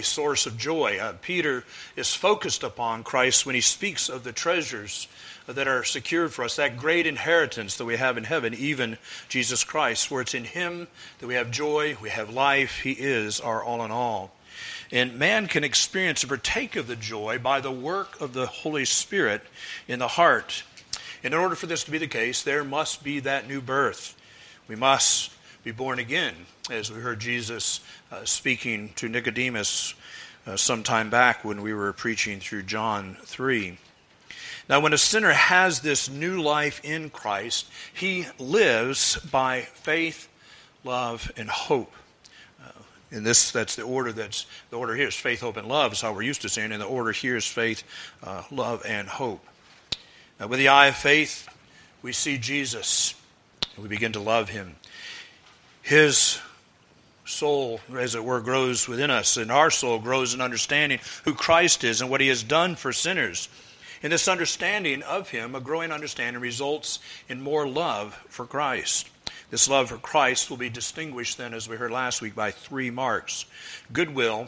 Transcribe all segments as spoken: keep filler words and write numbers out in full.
source of joy. Uh, Peter is focused upon Christ when he speaks of the treasures that are secured for us, that great inheritance that we have in heaven, even Jesus Christ, for it's in him that we have joy, we have life. He is our all in all. And man can experience and partake of the joy by the work of the Holy Spirit in the heart. And in order for this to be the case, there must be that new birth. We must be born again, as we heard Jesus uh, speaking to Nicodemus uh, some time back when we were preaching through John three. Now, when a sinner has this new life in Christ, he lives by faith, love, and hope. Uh, and this, that's the order. That's the order here is faith, hope, and love. Is how we're used to saying. And the order here is faith, uh, love, and hope. Now, with the eye of faith, we see Jesus, and we begin to love him. His soul, as it were, grows within us, and our soul grows in understanding who Christ is and what he has done for sinners. And this understanding of him, a growing understanding, results in more love for Christ. This love for Christ will be distinguished then, as we heard last week, by three marks: goodwill,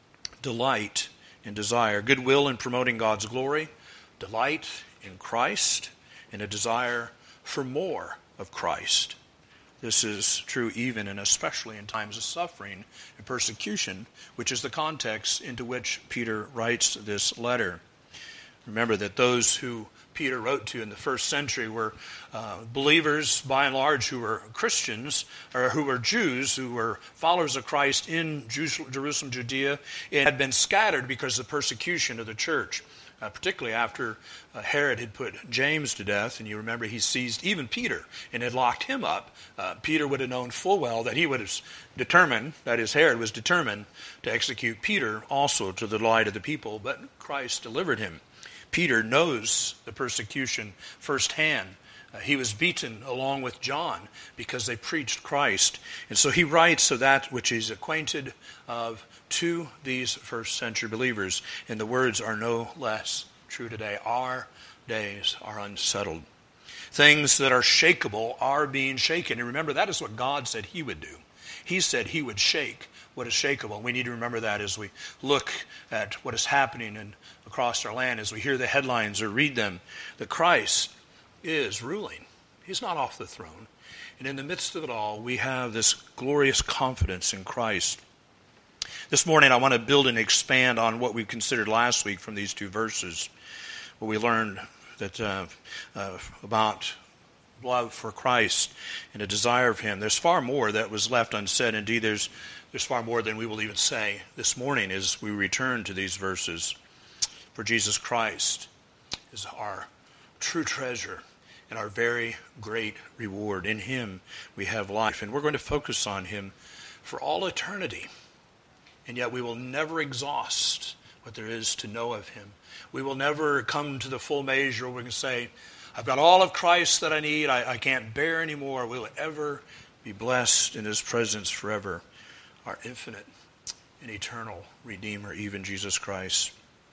delight, and desire. Goodwill in promoting God's glory, delight in Christ, and a desire for more of Christ. This is true even and especially in times of suffering and persecution, which is the context into which Peter writes this letter. Remember that those who Peter wrote to in the first century were uh, believers, by and large, who were Christians, or who were Jews, who were followers of Christ in Jerusalem, Judea, and had been scattered because of the persecution of the church. Uh, particularly after uh, Herod had put James to death, and you remember he seized even Peter and had locked him up. Uh, Peter would have known full well that he would have determined, that is, Herod was determined to execute Peter also to the delight of the people, but Christ delivered him. Peter knows the persecution firsthand. Uh, he was beaten along with John because they preached Christ. And so he writes of that which he's acquainted of to these first century believers. And the words are no less true today. Our days are unsettled. Things that are shakeable are being shaken. And remember, that is what God said he would do. He said he would shake what is shakeable. We need to remember that as we look at what is happening in, across our land, as we hear the headlines or read them, that Christ is ruling. He's not off the throne. And in the midst of it all, we have this glorious confidence in Christ. This morning, I want to build and expand on what we considered last week from these two verses, where we learned that uh, uh, about love for Christ and a desire of him. There's far more that was left unsaid. Indeed, there's there's far more than we will even say this morning as we return to these verses. For Jesus Christ is our true treasure and our very great reward. In him we have life, and we're going to focus on him for all eternity. And yet we will never exhaust what there is to know of him. We will never come to the full measure where we can say, I've got all of Christ that I need. I, I can't bear anymore. We will ever be blessed in his presence forever. Our infinite and eternal Redeemer, even Jesus Christ.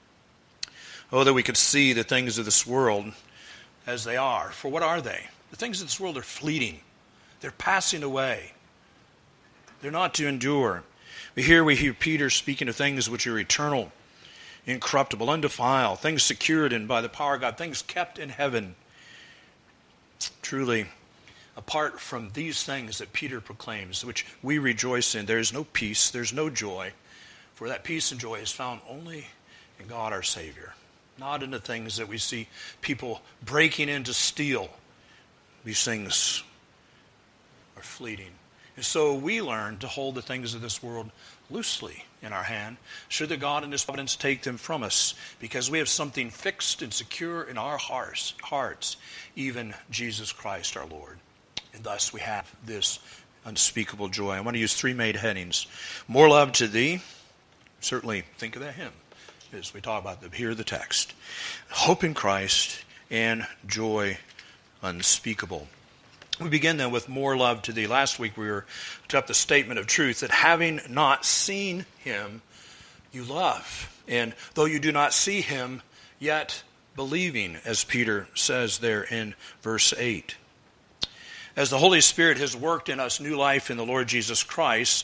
Oh, that we could see the things of this world as they are. For what are they? The things of this world are fleeting. They're passing away. They're not to endure. But here we hear Peter speaking of things which are eternal, incorruptible, undefiled, things secured in by the power of God, things kept in heaven. Truly, apart from these things that Peter proclaims, which we rejoice in, there is no peace, there's no joy. For that peace and joy is found only in God our Savior, not in the things that we see people breaking in to steal. These things are fleeting. And so we learn to hold the things of this world loosely in our hand, should the God in his providence take them from us, because we have something fixed and secure in our hearts, hearts, even Jesus Christ our Lord. And thus we have this unspeakable joy. I want to use three main headings. More love to thee. Certainly think of that hymn as we talk about the, hear the text. Hope in Christ and joy unspeakable. We begin then with more love to thee. Last week we were took up the statement of truth that having not seen him, you love. And though you do not see him, yet believing, as Peter says there in verse eight. As the Holy Spirit has worked in us new life in the Lord Jesus Christ,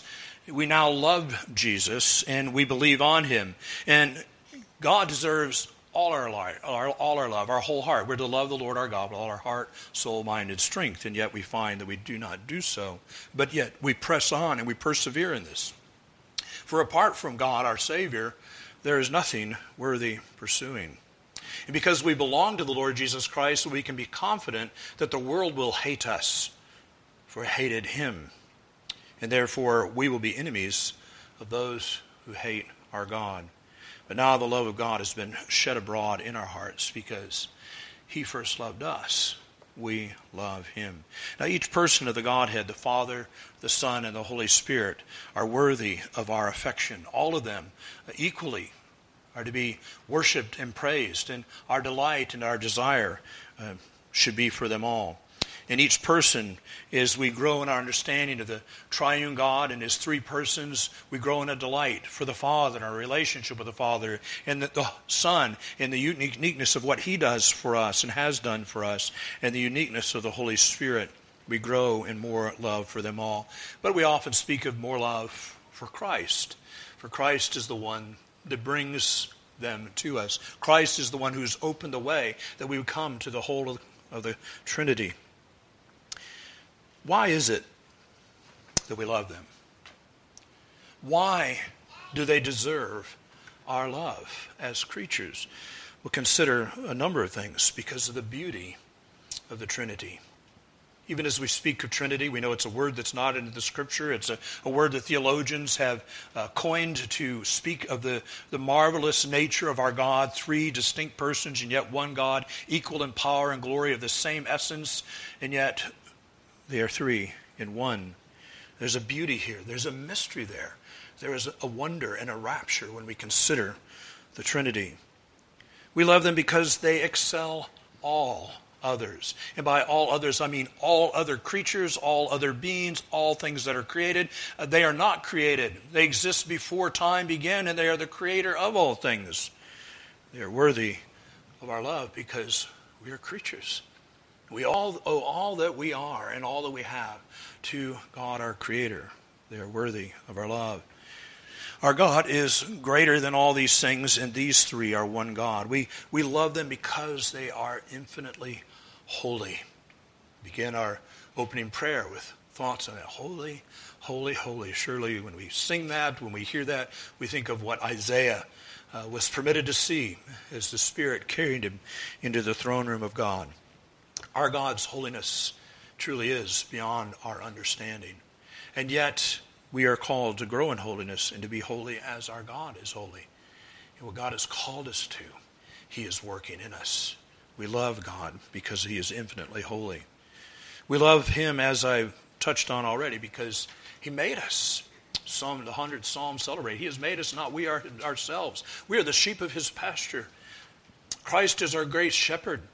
We now love Jesus and we believe on him. And God deserves all our, life, our, all our love, our whole heart. We're to love the Lord our God with all our heart, soul, mind, and strength. And yet we find that we do not do so. But yet we press on and we persevere in this. For apart from God, our Savior, there is nothing worthy pursuing. And because we belong to the Lord Jesus Christ, we can be confident that the world will hate us, for it hated him. And therefore we will be enemies of those who hate our God. But now the love of God has been shed abroad in our hearts because he first loved us. We love him. Now each person of the Godhead, the Father, the Son, and the Holy Spirit, are worthy of our affection. All of them equally are to be worshipped and praised, and our delight and our desire uh, should be for them all. And each person, as we grow in our understanding of the triune God and his three persons, we grow in a delight for the Father and our relationship with the Father, and the, the Son and the uniqueness of what he does for us and has done for us, and the uniqueness of the Holy Spirit. We grow in more love for them all. But we often speak of more love for Christ. For Christ is the one that brings them to us. Christ is the one who's opened the way that we would come to the whole of, of the Trinity. Why is it that we love them? Why do they deserve our love as creatures? We'll consider a number of things because of the beauty of the Trinity. Even as we speak of Trinity, we know it's a word that's not in the Scripture. It's a, a word that theologians have uh, coined to speak of the, the marvelous nature of our God, three distinct persons and yet one God, equal in power and glory, of the same essence, and yet they are three in one. There's a beauty here. There's a mystery there. There is a wonder and a rapture when we consider the Trinity. We love them because they excel all others. And by all others, I mean all other creatures, all other beings, all things that are created. Uh, they are not created. They exist before time began, and they are the creator of all things. They are worthy of our love because we are creatures. We all owe all that we are and all that we have to God our Creator. They are worthy of our love. Our God is greater than all these things, and these three are one God. We, we love them because they are infinitely holy. Begin our opening prayer with thoughts on that. Holy, holy, holy. Surely when we sing that, when we hear that, we think of what Isaiah uh, was permitted to see as the Spirit carried him into the throne room of God. Our God's holiness truly is beyond our understanding. And yet, we are called to grow in holiness and to be holy as our God is holy. And what God has called us to, he is working in us. We love God because he is infinitely holy. We love him, as I've touched on already, because he made us. Psalm, the hundredth Psalm celebrate. He has made us, not we are ourselves. We are the sheep of his pasture. Christ is our great shepherd.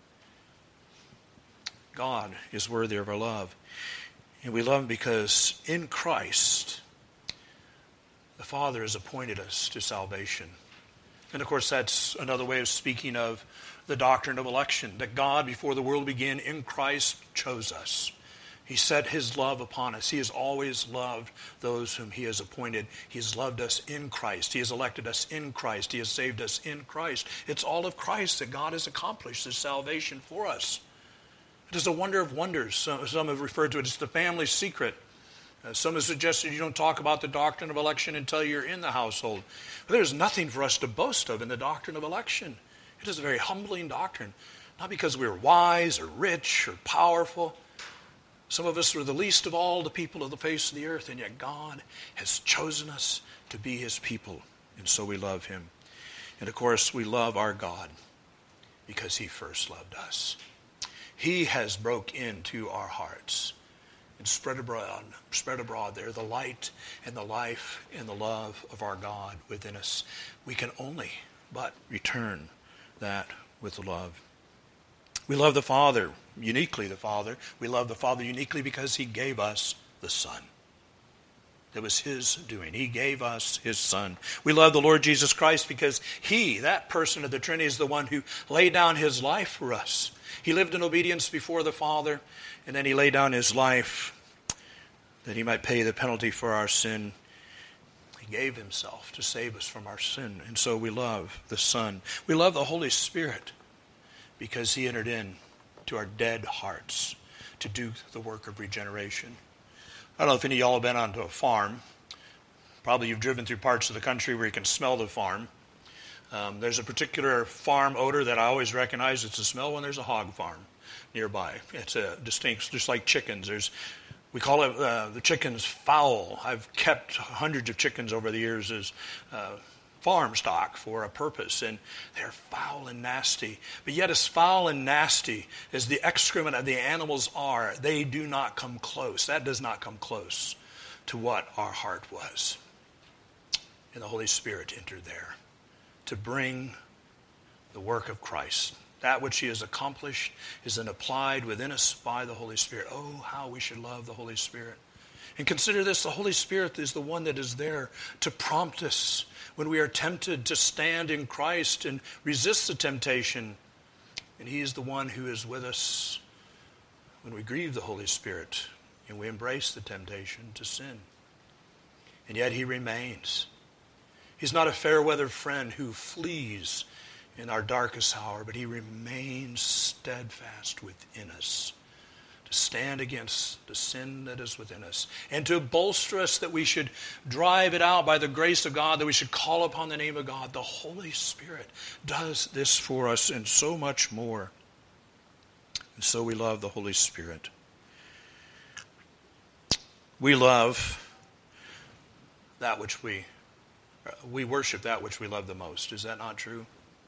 God is worthy of our love. And we love him because in Christ, the Father has appointed us to salvation. And of course, that's another way of speaking of the doctrine of election, that God, before the world began, in Christ chose us. He set his love upon us. He has always loved those whom he has appointed. He has loved us in Christ. He has elected us in Christ. He has saved us in Christ. It's all of Christ that God has accomplished this salvation for us. It is a wonder of wonders. Some, some have referred to it as the family secret. Uh, some have suggested you don't talk about the doctrine of election until you're in the household. But there's nothing for us to boast of in the doctrine of election. It is a very humbling doctrine. Not because we're wise or rich or powerful. Some of us are the least of all the people of the face of the earth, and yet God has chosen us to be his people. And so we love him. And of course, we love our God because he first loved us. He has broke into our hearts and spread abroad, spread abroad there the light and the life and the love of our God within us. We can only but return that with the love. We love the Father, uniquely the Father. We love the Father uniquely because he gave us the Son. That was his doing. He gave us his Son. We love the Lord Jesus Christ because he, that person of the Trinity, is the one who laid down his life for us. He lived in obedience before the Father, and then he laid down his life that he might pay the penalty for our sin. He gave himself to save us from our sin. And so we love the Son. We love the Holy Spirit because he entered in to our dead hearts to do the work of regeneration. I don't know if any of y'all have been onto a farm. Probably you've driven through parts of the country where you can smell the farm. Um, there's a particular farm odor that I always recognize. It's a smell when there's a hog farm nearby. It's a distinct, just like chickens. There's, we call it uh, the chickens fowl. I've kept hundreds of chickens over the years as uh, farm stock for a purpose, and they're foul and nasty. But yet as foul and nasty as the excrement of the animals are, they do not come close. That does not come close to what our heart was. And the Holy Spirit entered there to bring the work of Christ. That which he has accomplished is then applied within us by the Holy Spirit. Oh, how we should love the Holy Spirit. And consider this, the Holy Spirit is the one that is there to prompt us when we are tempted to stand in Christ and resist the temptation. And he is the one who is with us when we grieve the Holy Spirit and we embrace the temptation to sin. And yet he remains. He's not a fair-weather friend who flees in our darkest hour, but he remains steadfast within us, to stand against the sin that is within us, and to bolster us that we should drive it out by the grace of God, that we should call upon the name of God. The Holy Spirit does this for us and so much more. And so we love the Holy Spirit. We love that which we, we worship that which we love the most. Is that not true?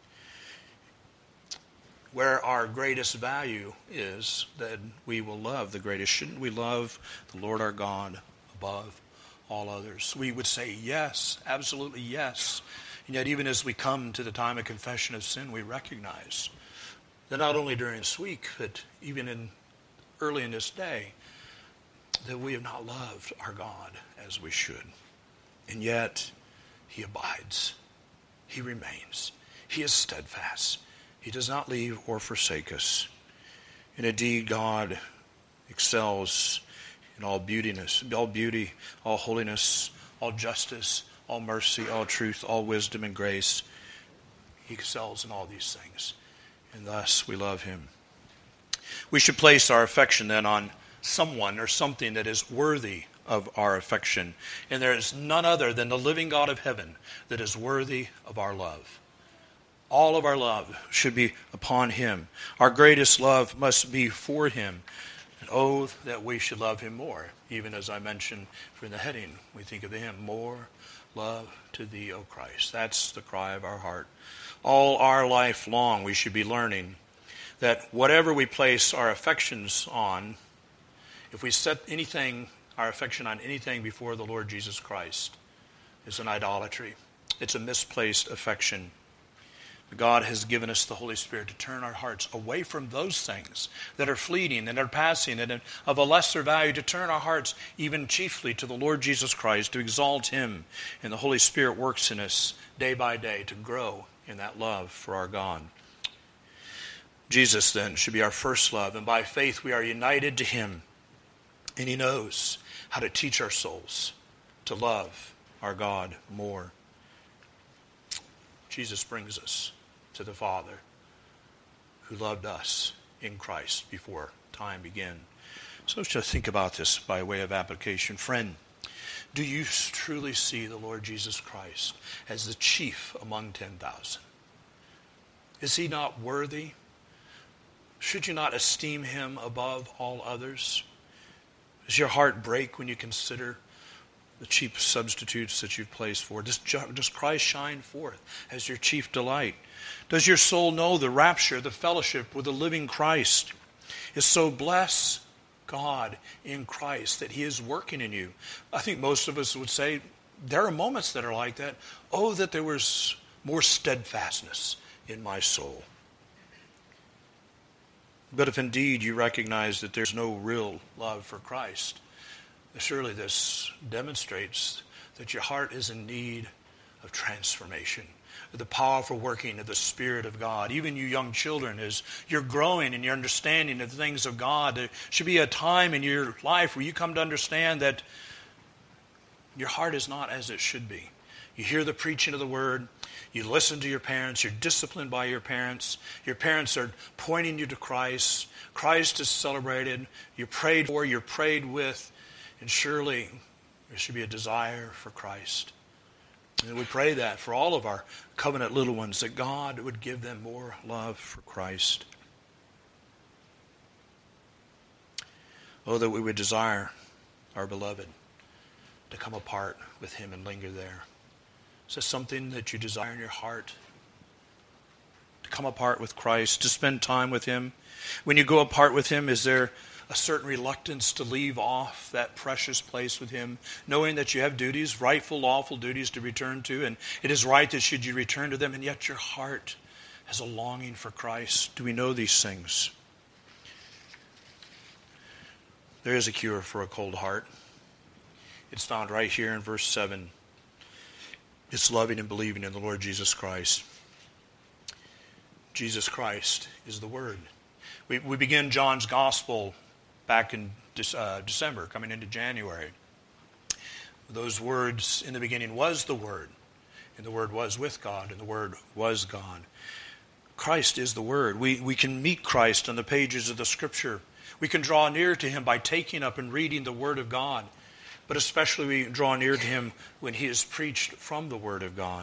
Where our greatest value is, that we will love the greatest. Shouldn't we love the Lord our God above all others? We would say yes, absolutely yes. And yet even as we come to the time of confession of sin, we recognize that not only during this week, but even in early in this day, that we have not loved our God as we should. And yet he abides. He remains. He is steadfast. He does not leave or forsake us. And indeed, God excels in all beautiness, all beauty, all holiness, all justice, all mercy, all truth, all wisdom and grace. He excels in all these things. And thus we love him. We should place our affection then on someone or something that is worthy of our affection. And there is none other than the living God of heaven that is worthy of our love. All of our love should be upon him. Our greatest love must be for him. And oh, that we should love him more. Even as I mentioned in the heading, we think of the hymn, more love to thee, O Christ. That's the cry of our heart. All our life long we should be learning that whatever we place our affections on, if we set anything, our affection on anything before the Lord Jesus Christ, is an idolatry. It's a misplaced affection. God has given us the Holy Spirit to turn our hearts away from those things that are fleeting and are passing and of a lesser value, to turn our hearts even chiefly to the Lord Jesus Christ, to exalt him. And the Holy Spirit works in us day by day to grow in that love for our God. Jesus then should be our first love, and by faith we are united to him. And he knows how to teach our souls to love our God more. Jesus brings us to the Father who loved us in Christ before time began. So let's just think about this by way of application. Friend, do you truly see the Lord Jesus Christ as the chief among ten thousand? Is he not worthy? Should you not esteem him above all others? Does your heart break when you consider the cheap substitutes that you've placed for? Does, does Christ shine forth as your chief delight? Does your soul know the rapture, the fellowship with the living Christ? Is so bless God in Christ that he is working in you. I think most of us would say there are moments that are like that. Oh, that there was more steadfastness in my soul. But if indeed you recognize that there's no real love for Christ, surely this demonstrates that your heart is in need of transformation, the powerful working of the Spirit of God. Even you young children, as you're growing in your understanding of the things of God, there should be a time in your life where you come to understand that your heart is not as it should be. You hear the preaching of the word. You listen to your parents. You're disciplined by your parents. Your parents are pointing you to Christ. Christ is celebrated. You're prayed for. You're prayed with. And surely there should be a desire for Christ. And we pray that for all of our covenant little ones, that God would give them more love for Christ. Oh, that we would desire our beloved to come apart with him and linger there. Is this something that you desire in your heart? To come apart with Christ, to spend time with him? When you go apart with him, is there a certain reluctance to leave off that precious place with him, knowing that you have duties, rightful, lawful duties to return to, and it is right that should you return to them, and yet your heart has a longing for Christ? Do we know these things? There is a cure for a cold heart. It's found right here in verse seven. It's loving and believing in the Lord Jesus Christ. Jesus Christ is the Word. We, we begin John's Gospel back in uh, December, coming into January. Those words, in the beginning was the Word, and the Word was with God, and the Word was God. Christ is the Word. We, we can meet Christ on the pages of the Scripture. We can draw near to him by taking up and reading the Word of God. But especially we draw near to him when he is preached from the Word of God.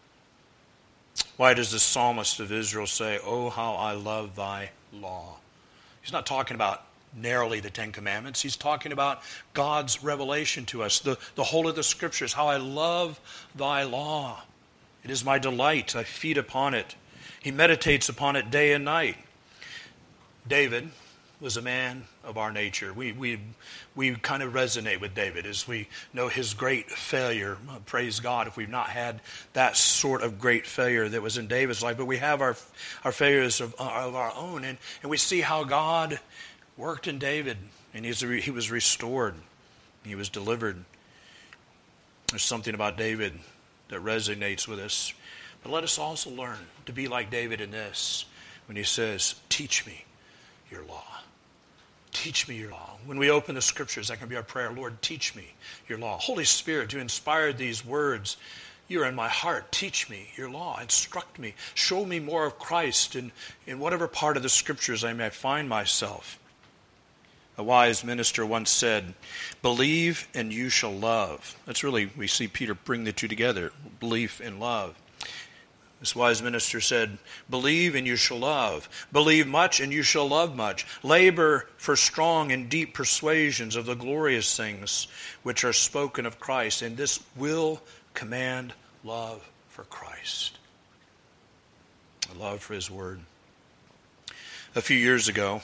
Why does the psalmist of Israel say, "Oh, how I love thy law"? He's not talking about narrowly the Ten Commandments. He's talking about God's revelation to us, the, the whole of the Scriptures. How I love thy law. It is my delight. I feed upon it. He meditates upon it day and night. David was a man of our nature. We we we kind of resonate with David as we know his great failure. Praise God if we've not had that sort of great failure that was in David's life. But we have our our failures of, of our own. And, and we see how God worked in David. And he's, he was restored. He was delivered. There's something about David that resonates with us. But let us also learn to be like David in this. When he says, "Teach me your law." Teach me your law. When we open the Scriptures, that can be our prayer. Lord, teach me your law. Holy Spirit, you inspired these words. You are in my heart. Teach me your law. Instruct me. Show me more of Christ in, in whatever part of the Scriptures I may find myself. A wise minister once said, "Believe and you shall love." That's really, we see Peter bring the two together, belief and love. This wise minister said, "Believe and you shall love. Believe much and you shall love much. Labor for strong and deep persuasions of the glorious things which are spoken of Christ, and this will command love for Christ." A love for his word. A few years ago,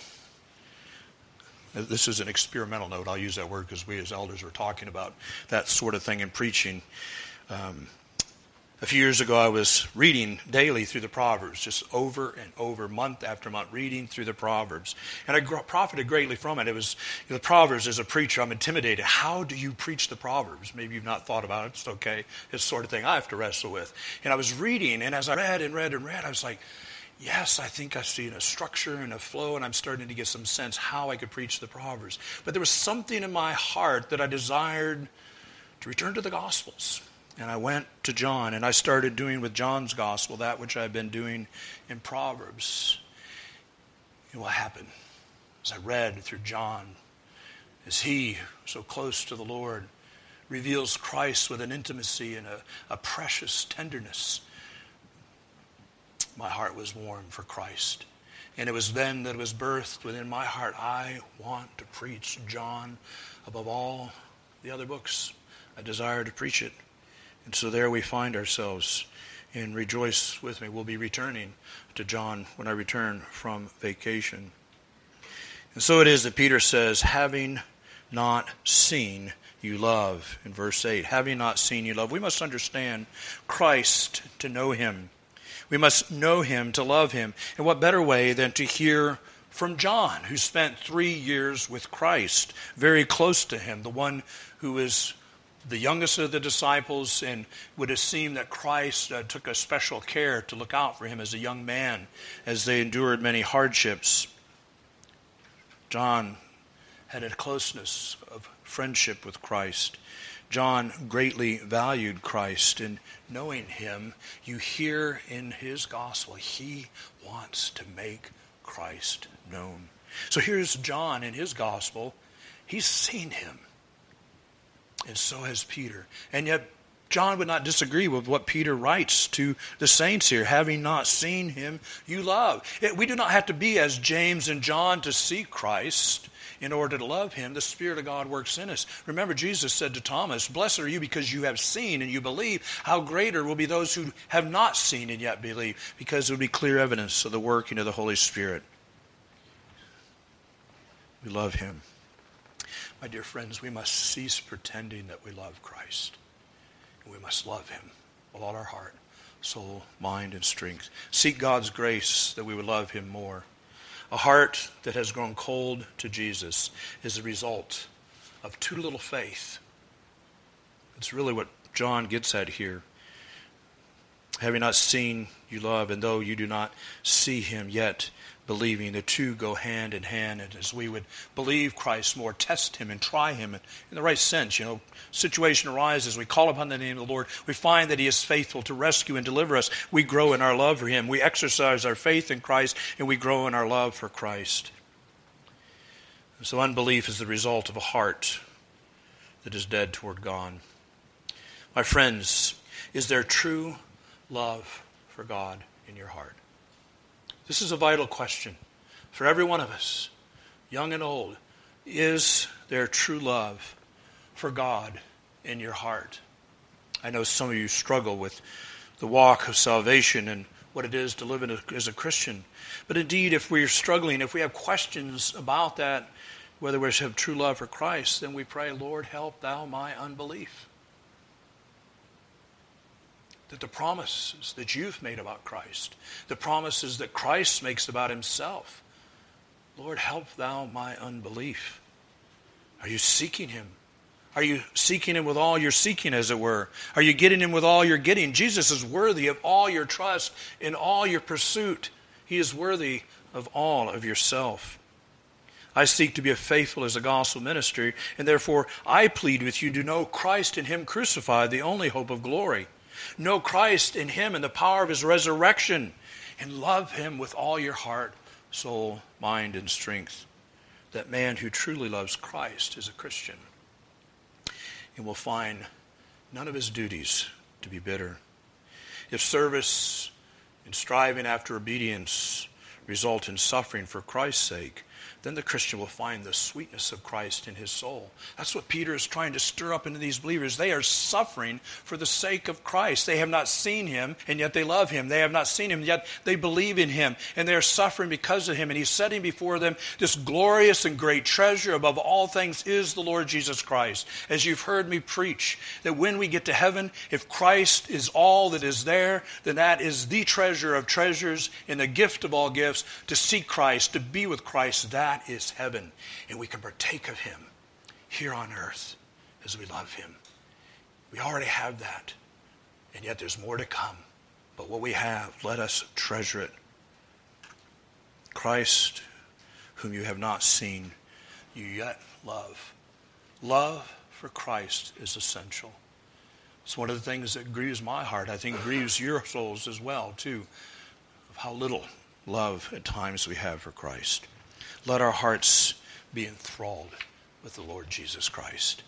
this is an experimental note. I'll use that word because we as elders were talking about that sort of thing in preaching. Um, A few years ago, I was reading daily through the Proverbs, just over and over, month after month, reading through the Proverbs. And I profited greatly from it. It was, you know, the Proverbs, as a preacher, I'm intimidated. How do you preach the Proverbs? Maybe you've not thought about it. It's okay. It's the sort of thing I have to wrestle with. And I was reading, and as I read and read and read, I was like, yes, I think I see a structure and a flow, and I'm starting to get some sense how I could preach the Proverbs. But there was something in my heart that I desired to return to the Gospels. And I went to John, and I started doing with John's Gospel that which I've been doing in Proverbs. And what happened? As I read through John, as he, so close to the Lord, reveals Christ with an intimacy and a, a precious tenderness, my heart was warm for Christ. And it was then that it was birthed within my heart, I want to preach John above all the other books. I desire to preach it. And so there we find ourselves, and rejoice with me. We'll be returning to John when I return from vacation. And so it is that Peter says, having not seen, you love. In verse eight, having not seen, you love. We must understand Christ to know him. We must know him to love him. And what better way than to hear from John, who spent three years with Christ, very close to him, the one who is the youngest of the disciples, and would have seemed that Christ uh, took a special care to look out for him as a young man as they endured many hardships. John had a closeness of friendship with Christ. John greatly valued Christ, and knowing him, you hear in his gospel, he wants to make Christ known. So here's John in his gospel. He's seen him. And so has Peter. And yet John would not disagree with what Peter writes to the saints here. Having not seen him, you love. We do not have to be as James and John to see Christ in order to love him. The Spirit of God works in us. Remember, Jesus said to Thomas, blessed are you because you have seen and you believe. How greater will be those who have not seen and yet believe, because it will be clear evidence of the working of the Holy Spirit. We love him. My dear friends, we must cease pretending that we love Christ. We must love him with all our heart, soul, mind, and strength. Seek God's grace that we would love him more. A heart that has grown cold to Jesus is the result of too little faith. It's really what John gets at here. Having not seen, you love, and though you do not see him yet, believing. The two go hand in hand. And as we would believe Christ more, test him and try him in the right sense, you know, situation arises, we call upon the name of the Lord, we find that he is faithful to rescue and deliver us. We grow in our love for him. We exercise our faith in Christ, and we grow in our love for Christ. And so unbelief is the result of a heart that is dead toward God. My friends, is there true love for God in your heart? This is a vital question for every one of us, young and old. Is there true love for God in your heart? I know some of you struggle with the walk of salvation and what it is to live in a, as a Christian. But indeed, if we're struggling, if we have questions about that, whether we have true love for Christ, then we pray, Lord, help thou my unbelief. That the promises that you've made about Christ, the promises that Christ makes about himself, Lord, help thou my unbelief. Are you seeking him? Are you seeking him with all you're seeking, as it were? Are you getting him with all you're getting? Jesus is worthy of all your trust in all your pursuit. He is worthy of all of yourself. I seek to be faithful as a gospel ministry, and therefore I plead with you to know Christ and him crucified, the only hope of glory. Know Christ in him and the power of his resurrection, and love him with all your heart, soul, mind, and strength. That man who truly loves Christ is a Christian, and will find none of his duties to be bitter. If service and striving after obedience result in suffering for Christ's sake, then the Christian will find the sweetness of Christ in his soul. That's what Peter is trying to stir up into these believers. They are suffering for the sake of Christ. They have not seen him, and yet they love him. They have not seen him, yet they believe in him. And they are suffering because of him. And he's setting before them this glorious and great treasure above all things is the Lord Jesus Christ. As you've heard me preach, that when we get to heaven, if Christ is all that is there, then that is the treasure of treasures and the gift of all gifts. To seek Christ, to be with Christ, that That is heaven, and we can partake of him here on earth as we love him. We already have that, and yet there's more to come. But what we have, let us treasure it. Christ, whom you have not seen, you yet love. Love for Christ is essential. It's one of the things that grieves my heart. I think grieves your souls as well, too, of how little love at times we have for Christ. Let our hearts be enthralled with the Lord Jesus Christ.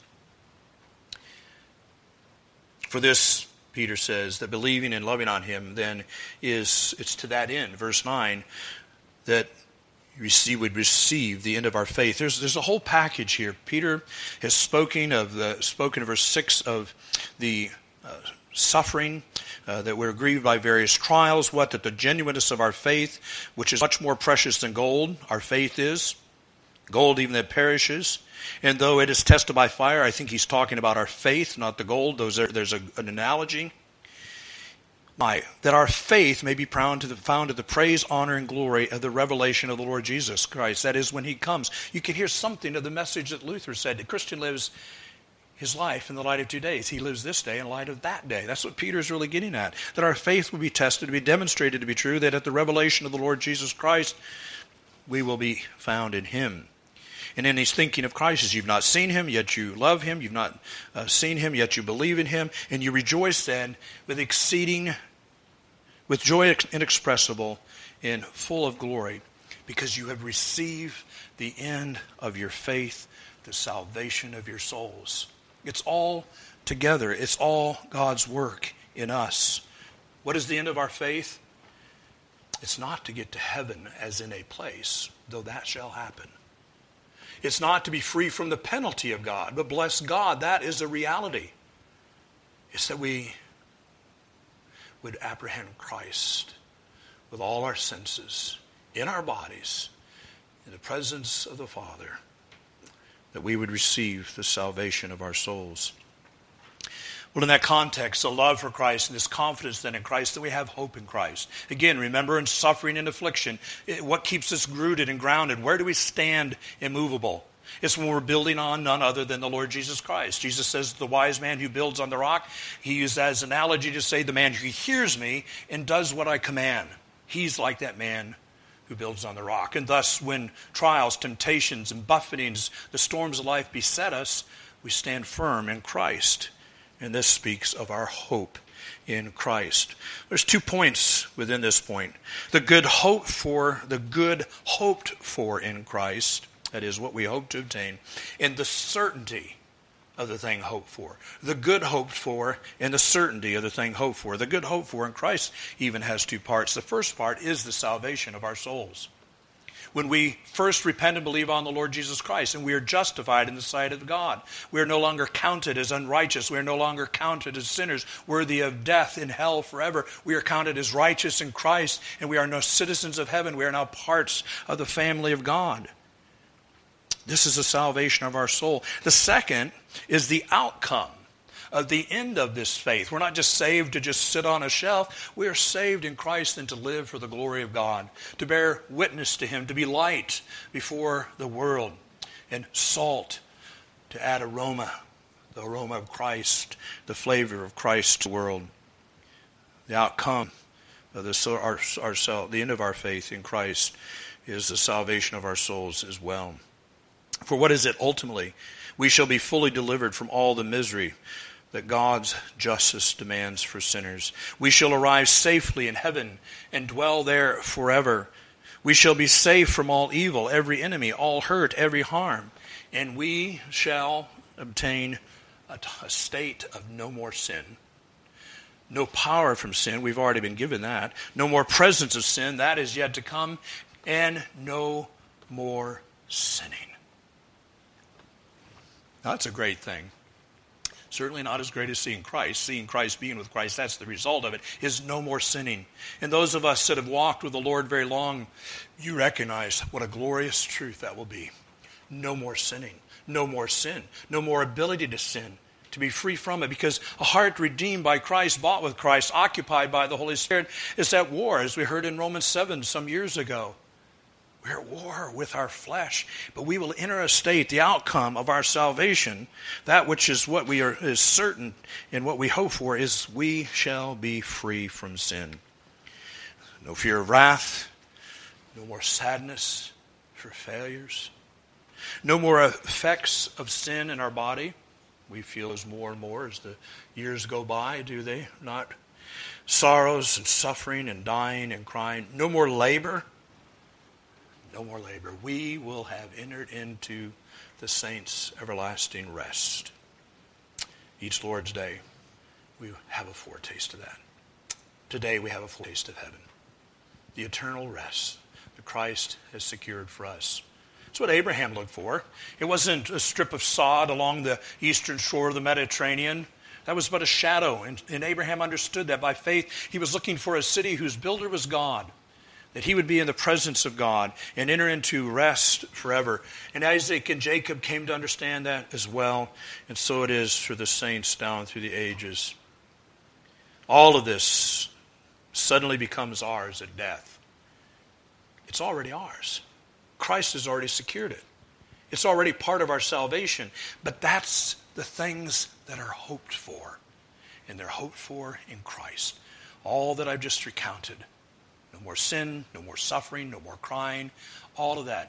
For this, Peter says, that believing and loving on him then is, it's to that end, verse nine, that we would receive the end of our faith. There's there's a whole package here. Peter has spoken of the spoken in verse six of the uh, suffering, uh, that we're grieved by various trials, what? That the genuineness of our faith, which is much more precious than gold, our faith is. Gold even that perishes. And though it is tested by fire, I think he's talking about our faith, not the gold. Those are, there's a, an analogy. Why? That our faith may be found to, the, found to the praise, honor, and glory of the revelation of the Lord Jesus Christ. That is when he comes. You can hear something of the message that Luther said. The Christian lives his life in the light of two days. He lives this day in light of that day. That's what Peter's really getting at. That our faith will be tested, to be demonstrated to be true, that at the revelation of the Lord Jesus Christ, we will be found in him. And then he's thinking of Christ as you've not seen him, yet you love him. You've not uh, seen him, yet you believe in him. And you rejoice then with exceeding, with joy inexpressible and full of glory, because you have received the end of your faith, the salvation of your souls. It's all together. It's all God's work in us. What is the end of our faith? It's not to get to heaven as in a place, though that shall happen. It's not to be free from the penalty of God, but bless God, that is a reality. It's that we would apprehend Christ with all our senses, in our bodies, in the presence of the Father, that we would receive the salvation of our souls. Well, in that context, the love for Christ and this confidence then in Christ, that we have hope in Christ. Again, remember, in suffering and affliction, what keeps us rooted and grounded? Where do we stand immovable? It's when we're building on none other than the Lord Jesus Christ. Jesus says, the wise man who builds on the rock, he used that as an analogy to say, the man who hears me and does what I command. He's like that man who builds on the rock. And thus, when trials, temptations, and buffetings, the storms of life beset us, we stand firm in Christ. And this speaks of our hope in Christ. There's two points within this point. The good hope for, the good hoped for in Christ, that is what we hope to obtain, and the certainty of the thing hoped for. The good hoped for and the certainty of the thing hoped for. The good hoped for in Christ even has two parts. The first part is the salvation of our souls. When we first repent and believe on the Lord Jesus Christ, and we are justified in the sight of God. We are no longer counted as unrighteous. We are no longer counted as sinners, worthy of death in hell forever. We are counted as righteous in Christ, and we are now citizens of heaven. We are now parts of the family of God. This is the salvation of our soul. The second is the outcome of the end of this faith. We're not just saved to just sit on a shelf. We are saved in Christ and to live for the glory of God, to bear witness to him, to be light before the world, and salt to add aroma, the aroma of Christ, the flavor of Christ to the world. The outcome of this, our, our, the end of our faith in Christ is the salvation of our souls as well. For what is it ultimately? We shall be fully delivered from all the misery that God's justice demands for sinners. We shall arrive safely in heaven and dwell there forever. We shall be safe from all evil, every enemy, all hurt, every harm. And we shall obtain a, a state of no more sin. No power from sin, we've already been given that. No more presence of sin, that is yet to come. And no more sinning. Now, that's a great thing. Certainly not as great as seeing Christ. Seeing Christ, being with Christ, that's the result of it, is no more sinning. And those of us that have walked with the Lord very long, you recognize what a glorious truth that will be. No more sinning. No more sin. No more ability to sin. To be free from it. Because a heart redeemed by Christ, bought with Christ, occupied by the Holy Spirit, is at war, as we heard in Romans seven some years ago. We're at war with our flesh, but we will enter a state, the outcome of our salvation, that which is what we are is certain and what we hope for, is we shall be free from sin. No fear of wrath, no more sadness for failures, no more effects of sin in our body. We feel as more and more as the years go by, do they not? Sorrows and suffering and dying and crying. No more labor. No more labor. We will have entered into the saints' everlasting rest. Each Lord's Day, we have a foretaste of that. Today we have a foretaste of heaven. The eternal rest that Christ has secured for us. It's what Abraham looked for. It wasn't a strip of sod along the eastern shore of the Mediterranean. That was but a shadow. And, and Abraham understood that by faith. He was looking for a city whose builder was God. That he would be in the presence of God and enter into rest forever. And Isaac and Jacob came to understand that as well. And so it is for the saints down through the ages. All of this suddenly becomes ours at death. It's already ours. Christ has already secured it. It's already part of our salvation. But that's the things that are hoped for. And they're hoped for in Christ. All that I've just recounted. No more sin, no more suffering, no more crying. All of that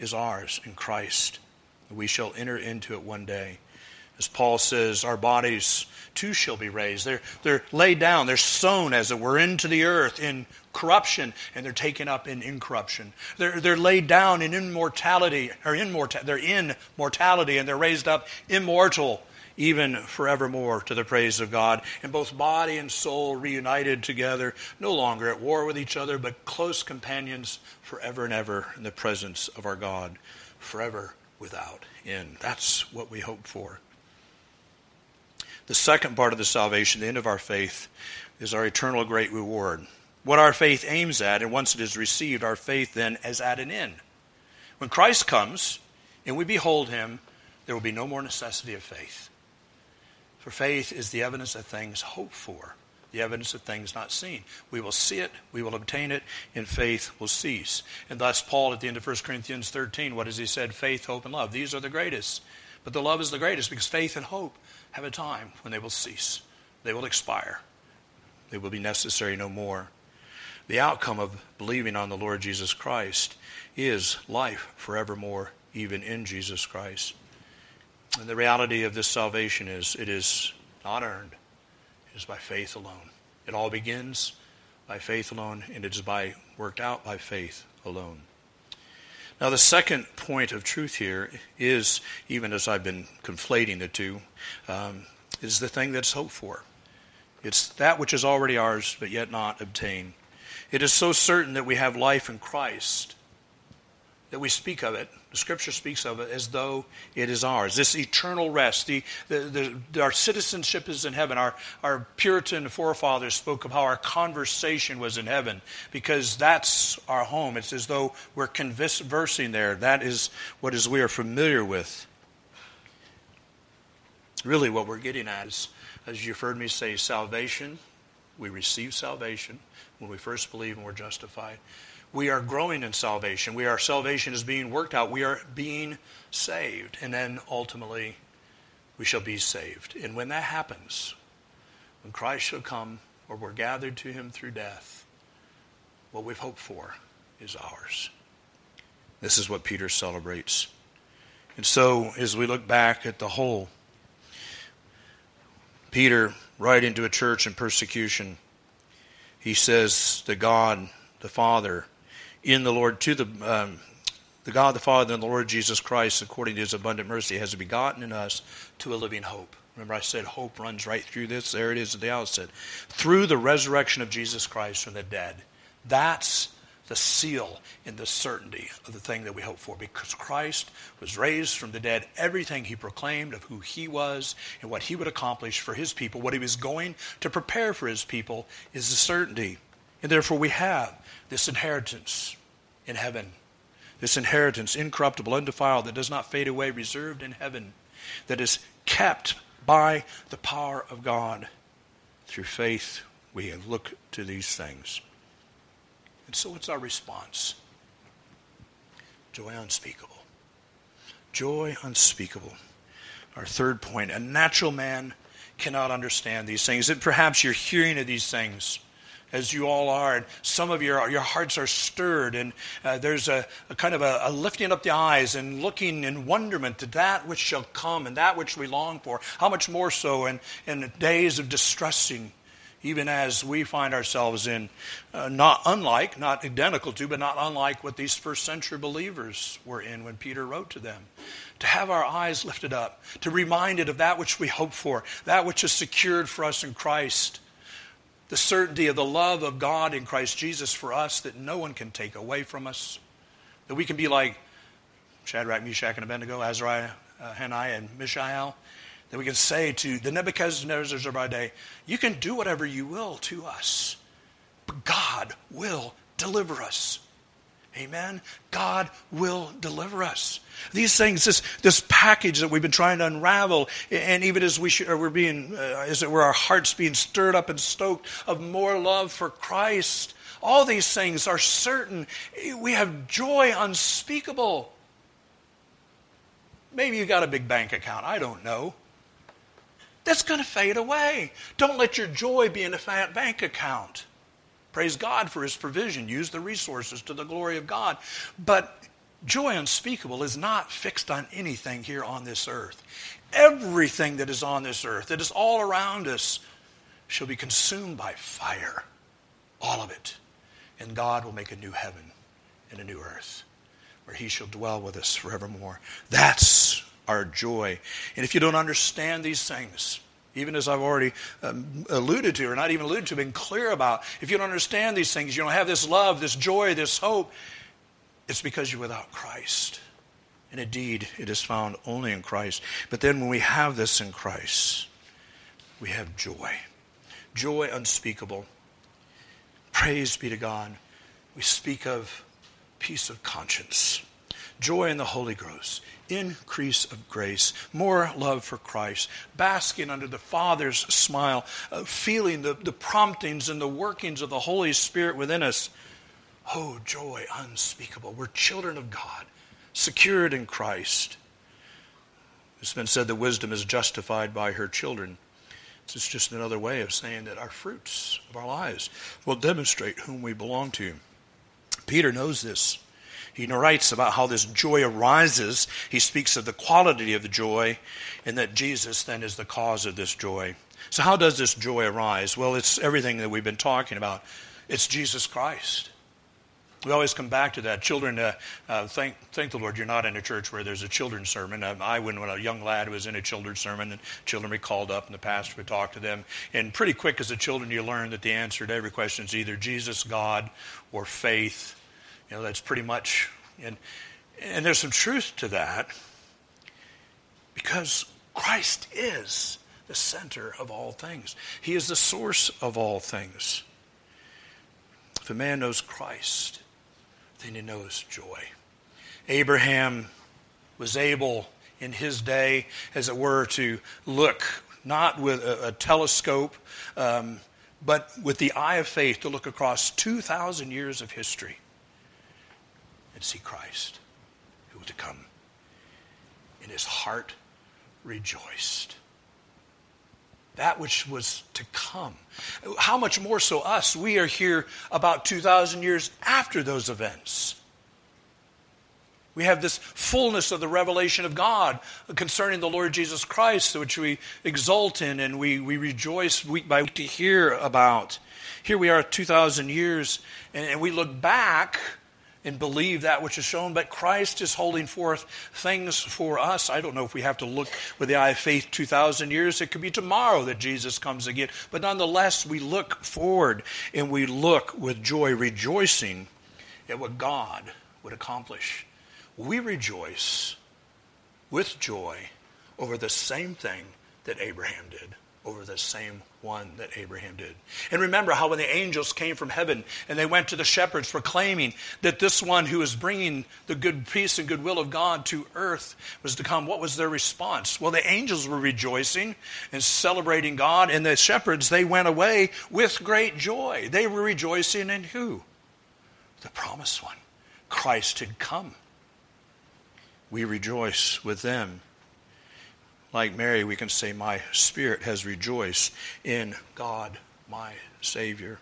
is ours in Christ. We shall enter into it one day. As Paul says, our bodies too shall be raised. They're, they're laid down, they're sown, as it were, into the earth in corruption, and they're taken up in incorruption. They're, they're laid down in immortality, or immorta- they're in mortality, and they're raised up immortal, even forevermore, to the praise of God. And both body and soul reunited together, no longer at war with each other, but close companions forever and ever in the presence of our God, forever without end. That's what we hope for. The second part of the salvation, the end of our faith, is our eternal great reward. What our faith aims at, and once it is received, our faith then is at an end. When Christ comes and we behold him, there will be no more necessity of faith. For faith is the evidence of things hoped for, the evidence of things not seen. We will see it, we will obtain it, and faith will cease. And thus Paul at the end of First Corinthians thirteen, what has he said? Faith, hope, and love. These are the greatest. But the love is the greatest because faith and hope have a time when they will cease. They will expire. They will be necessary no more. The outcome of believing on the Lord Jesus Christ is life forevermore, even in Jesus Christ. And the reality of this salvation is it is not earned. It is by faith alone. It all begins by faith alone, and it is by worked out by faith alone. Now the second point of truth here is, even as I've been conflating the two, um, is the thing that's hoped for. It's that which is already ours, but yet not obtained. It is so certain that we have life in Christ that we speak of it, the Scripture speaks of it as though it is ours. This eternal rest, the, the, the, our citizenship is in heaven. Our, our Puritan forefathers spoke of how our conversation was in heaven because that's our home. It's as though we're conversing there. That is what is we are familiar with. Really what we're getting at is, as you've heard me say, salvation. We receive salvation when we first believe and we're justified. We are growing in salvation. We, our salvation is being worked out. We are being saved. And then ultimately, we shall be saved. And when that happens, when Christ shall come, or we're gathered to him through death, what we've hoped for is ours. This is what Peter celebrates. And so, as we look back at the whole, Peter, writing to a church in persecution, he says that God, the Father, in the Lord, to the um, the God the Father and the Lord Jesus Christ, according to his abundant mercy, has begotten in us to a living hope. Remember I said hope runs right through this? There it is at the outset. Through the resurrection of Jesus Christ from the dead. That's the seal and the certainty of the thing that we hope for. Because Christ was raised from the dead, everything he proclaimed of who he was and what he would accomplish for his people, what he was going to prepare for his people, is the certainty. And therefore we have this inheritance in heaven. This inheritance, incorruptible, undefiled, that does not fade away, reserved in heaven, that is kept by the power of God. Through faith, we look to these things. And so what's our response? Joy unspeakable. Joy unspeakable. Our third point, a natural man cannot understand these things. And perhaps you're hearing of these things, as you all are, and some of your your hearts are stirred, and uh, there's a, a kind of a, a lifting up the eyes and looking in wonderment to that which shall come and that which we long for. How much more so in, in days of distressing, even as we find ourselves in, uh, not unlike, not identical to, but not unlike what these first century believers were in when Peter wrote to them. To have our eyes lifted up, to be reminded of that which we hope for, that which is secured for us in Christ, the certainty of the love of God in Christ Jesus for us that no one can take away from us, that we can be like Shadrach, Meshach, and Abednego, Azariah, uh, Hananiah, and Mishael, that we can say to the Nebuchadnezzars of our day, you can do whatever you will to us, but God will deliver us. Amen? God will deliver us. These things, this this package that we've been trying to unravel, and even as we should, or we're being, uh, as it were, our hearts being stirred up and stoked of more love for Christ, all these things are certain. We have joy unspeakable. Maybe you got a big bank account. I don't know. That's going to fade away. Don't let your joy be in a fat bank account. Praise God for his provision. Use the resources to the glory of God. But Joy unspeakable is not fixed on anything here on this earth. Everything that is on this earth, that is all around us, shall be consumed by fire. All of it. And God will make a new heaven and a new earth, where he shall dwell with us forevermore. That's our joy. And if you don't understand these things, even as I've already um, alluded to, or not even alluded to, been clear about, if you don't understand these things, you don't have this love, this joy, this hope, it's because you're without Christ. And indeed, it is found only in Christ. But then when we have this in Christ, we have joy. Joy unspeakable. Praise be to God. We speak of peace of conscience, joy in the Holy Ghost, increase of grace, more love for Christ, basking under the Father's smile, uh, feeling the, the promptings and the workings of the Holy Spirit within us. Oh, joy unspeakable. We're children of God, secured in Christ. It's been said that wisdom is justified by her children. It's just another way of saying that our fruits of our lives will demonstrate whom we belong to. Peter knows this. He writes about how this joy arises. He speaks of the quality of the joy, and that Jesus then is the cause of this joy. So how does this joy arise? Well, it's everything that we've been talking about. It's Jesus Christ. We always come back to that. Children, uh, uh, thank, thank the Lord you're not in a church where there's a children's sermon. Um, I, when, when a young lad was in a children's sermon, and children would be called up, and the pastor would talk to them. And pretty quick as a children, you learn that the answer to every question is either Jesus, God, or faith. You know, that's pretty much, and, and there's some truth to that, because Christ is the center of all things. He is the source of all things. If a man knows Christ, then he knows joy. Abraham was able in his day, as it were, to look not with a, a telescope, um, but with the eye of faith, to look across two thousand years of history and see Christ who was to come. And his heart rejoiced. That which was to come. How much more so us? We are here about two thousand years after those events. We have this fullness of the revelation of God concerning the Lord Jesus Christ, which we exult in and we, we rejoice week by week to hear about. Here we are two thousand years, and, and we look back and believe that which is shown, but Christ is holding forth things for us. I don't know if we have to look with the eye of faith two thousand years. It could be tomorrow that Jesus comes again. But nonetheless, we look forward and we look with joy, rejoicing at what God would accomplish. We rejoice with joy over the same thing that Abraham did, over the same one that Abraham did. And remember how when the angels came from heaven and they went to the shepherds proclaiming that this one who is bringing the good peace and goodwill of God to earth was to come, what was their response? Well, the angels were rejoicing and celebrating God, and the shepherds, they went away with great joy. They were rejoicing in who? The promised one. Christ had come. We rejoice with them. Like Mary, we can say, my spirit has rejoiced in God, my Savior.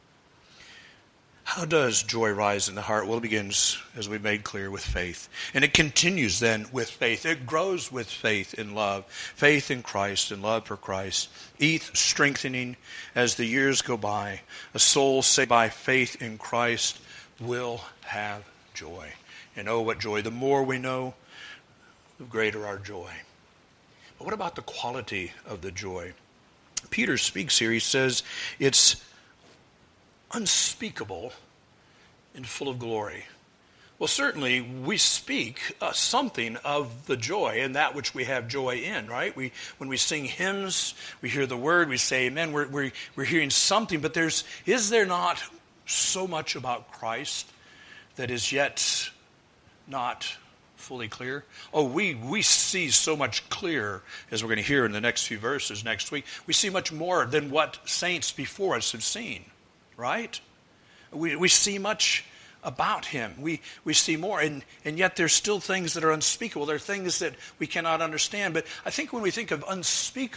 How does joy rise in the heart? Well, it begins, as we made clear, with faith. And it continues then with faith. It grows with faith in love. Faith in Christ and love for Christ. Each strengthening as the years go by. A soul saved by faith in Christ will have joy. And oh, what joy. The more we know, the greater our joy. But what about the quality of the joy? Peter speaks here. He says it's unspeakable and full of glory. Well, certainly we speak uh, something of the joy and that which we have joy in, right? We when we sing hymns, we hear the word, we say amen. We're we're, we're hearing something, but there's is there not so much about Christ that is yet not fully clear? Oh, we, we see so much clearer, as we're going to hear in the next few verses next week. We see much more than what saints before us have seen, right? We we see much about him. We we see more, and, and yet there's still things that are unspeakable. There are things that we cannot understand. But I think when we think of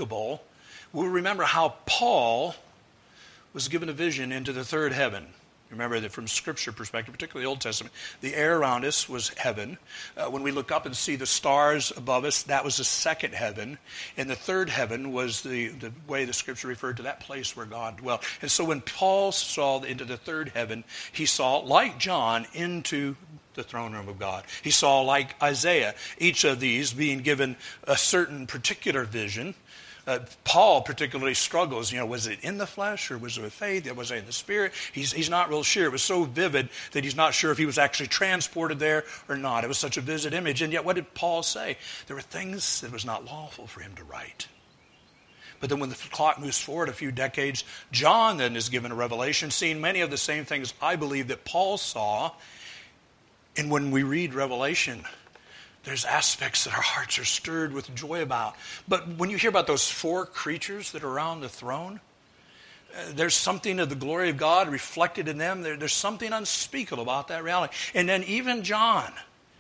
unspeakable, we'll remember how Paul was given a vision into the third heaven. Remember that from Scripture perspective, particularly the Old Testament, the air around us was heaven. Uh, when we look up and see the stars above us, that was the second heaven. And the third heaven was the, the way the Scripture referred to that place where God dwelt. And so when Paul saw into the third heaven, he saw, like John, into the throne room of God. He saw, like Isaiah, each of these being given a certain particular vision. Uh, Paul particularly struggles, you know, was it in the flesh or was it with faith? Was it in the spirit? He's, he's not real sure. It was so vivid that he's not sure if he was actually transported there or not. It was such a vivid image. And yet what did Paul say? There were things that was not lawful for him to write. But then when the clock moves forward a few decades, John then is given a revelation, seeing many of the same things I believe that Paul saw. And when we read Revelation, there's aspects that our hearts are stirred with joy about. But when you hear about those four creatures that are around the throne, uh, there's something of the glory of God reflected in them. There, there's something unspeakable about that reality. And then even John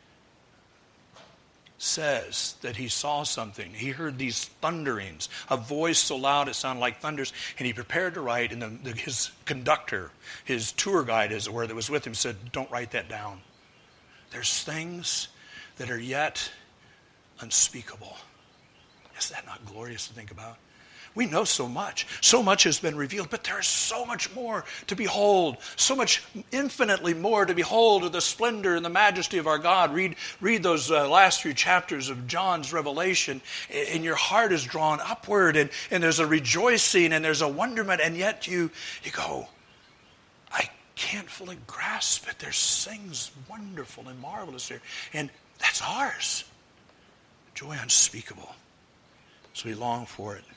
says that he saw something. He heard these thunderings, a voice so loud it sounded like thunders, and he prepared to write, and the, the, his conductor, his tour guide, as it were, that was with him said, don't write that down. There's things that are yet unspeakable. Is that not glorious to think about? We know so much. So much has been revealed, but there is so much more to behold. So much infinitely more to behold of the splendor and the majesty of our God. Read, read those uh, last few chapters of John's Revelation, and your heart is drawn upward, and, and there's a rejoicing, and there's a wonderment, and yet you, you go, I can't fully grasp it. There's things wonderful and marvelous here. And that's ours. Joy unspeakable. So we long for it.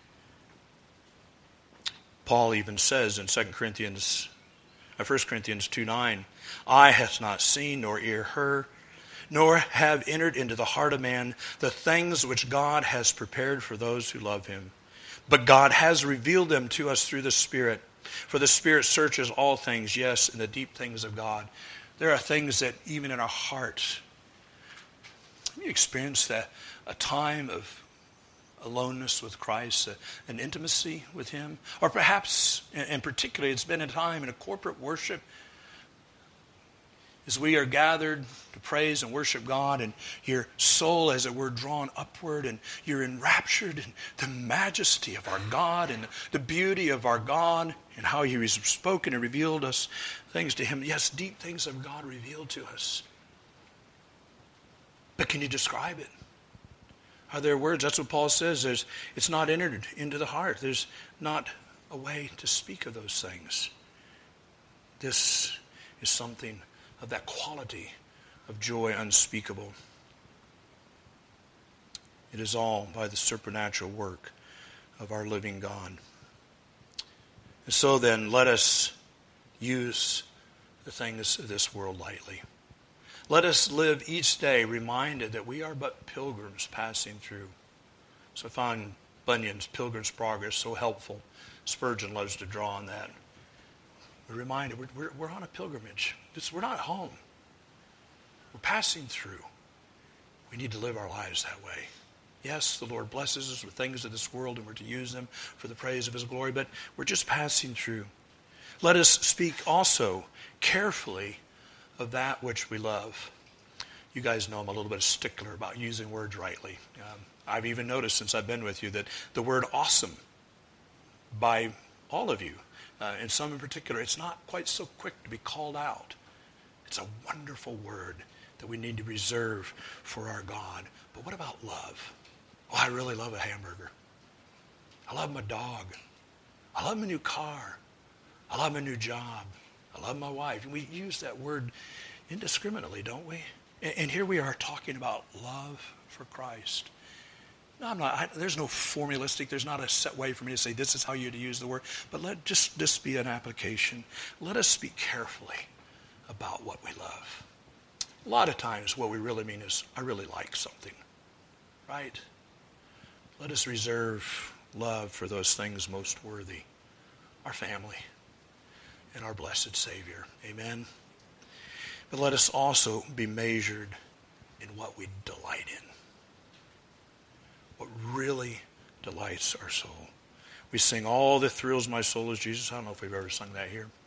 Paul even says in Second Corinthians, or First Corinthians two nine, eye hath not seen, nor ear heard, nor have entered into the heart of man the things which God has prepared for those who love him. But God has revealed them to us through the Spirit. For the Spirit searches all things, yes, in the deep things of God. There are things that even in our hearts, have you experienced that, a time of aloneness with Christ, a, an intimacy with him? Or perhaps, and, and particularly, it's been a time in a corporate worship as we are gathered to praise and worship God, and your soul, as it were, drawn upward, and you're enraptured in the majesty of our God and the beauty of our God and how he has spoken and revealed us things to him. Yes, deep things of God revealed to us. But can you describe it? Are there words? That's what Paul says. There's, it's not entered into the heart. There's not a way to speak of those things. This is something of that quality of joy unspeakable. It is all by the supernatural work of our living God. And so then, let us use the things of this world lightly. Let us live each day reminded that we are but pilgrims passing through. So I found Bunyan's Pilgrim's Progress so helpful. Spurgeon loves to draw on that. We're reminded we're, we're, we're on a pilgrimage. It's, we're not at home. We're passing through. We need to live our lives that way. Yes, the Lord blesses us with things of this world, and we're to use them for the praise of his glory, but we're just passing through. Let us speak also carefully of that which we love. You guys know I'm a little bit stickler about using words rightly. Um, I've even noticed since I've been with you that the word awesome, by all of you, uh, and some in particular, it's not quite so quick to be called out. It's a wonderful word that we need to reserve for our God. But what about love? Oh, I really love a hamburger. I love my dog. I love my new car. I love my new job. I love my wife. And we use that word indiscriminately, don't we? And, and here we are talking about love for Christ. No, I'm not. I, there's no formulistic. There's not a set way for me to say this is how you're to use the word. But let just this be an application. Let us speak carefully about what we love. A lot of times what we really mean is, I really like something. Right? Let us reserve love for those things most worthy. Our family and our blessed Savior. Amen. But let us also be measured in what we delight in. What really delights our soul. We sing, all that thrills my soul is Jesus. I don't know if we've ever sung that here.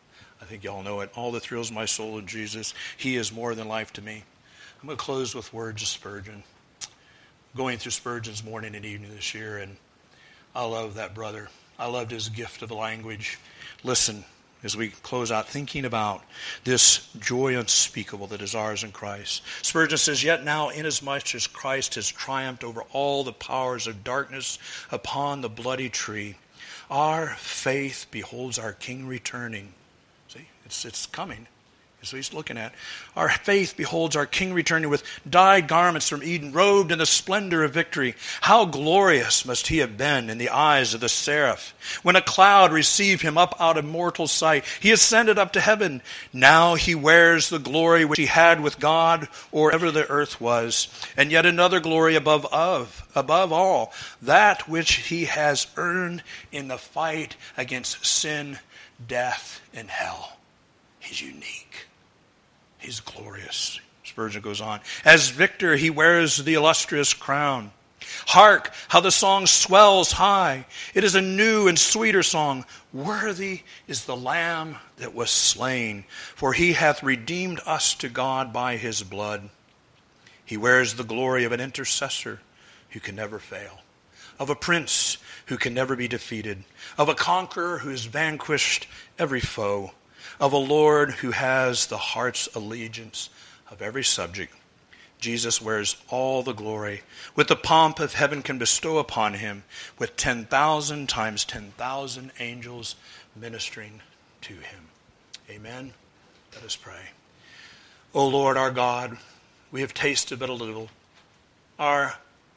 I think y'all know it. All that thrills my soul in Jesus, he is more than life to me. I'm going to close with words of Spurgeon. Going through Spurgeon's morning and evening this year, and I love that brother. I loved his gift of the language. Listen, as we close out, thinking about this joy unspeakable that is ours in Christ. Spurgeon says, yet now, inasmuch as Christ has triumphed over all the powers of darkness upon the bloody tree, our faith beholds our King returning. See, it's, it's coming. So he's looking at. Our faith beholds our King returning with dyed garments from Eden, robed in the splendor of victory. How glorious must he have been in the eyes of the seraph. When a cloud received him up out of mortal sight, he ascended up to heaven. Now he wears the glory which he had with God, or ever the earth was, and yet another glory above of, above all, that which he has earned in the fight against sin, death, and hell. He's unique. He's glorious. Spurgeon goes on. As victor, he wears the illustrious crown. Hark, how the song swells high. It is a new and sweeter song. Worthy is the Lamb that was slain, for he hath redeemed us to God by his blood. He wears the glory of an intercessor who can never fail, of a prince who can never be defeated, of a conqueror who has vanquished every foe, of a Lord who has the heart's allegiance of every subject. Jesus wears all the glory, with the pomp of heaven can bestow upon him, with ten thousand times ten thousand angels ministering to him. Amen. Let us pray. O Lord our God, we have tasted but a little. Our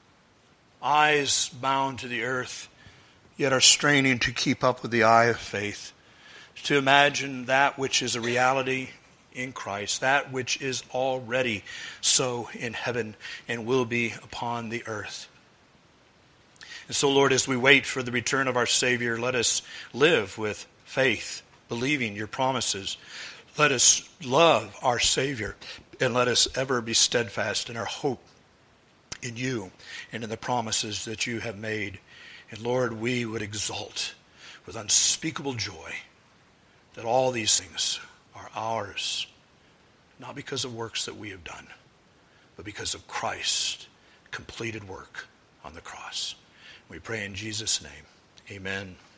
eyes bound to the earth, yet are straining to keep up with the eye of faith, to imagine that which is a reality in Christ, that which is already so in heaven and will be upon the earth. And so, Lord, as we wait for the return of our Savior, let us live with faith, believing your promises. Let us love our Savior, and let us ever be steadfast in our hope in you and in the promises that you have made. And Lord, we would exult with unspeakable joy that all these things are ours, not because of works that we have done, but because of Christ's completed work on the cross. We pray in Jesus' name. Amen.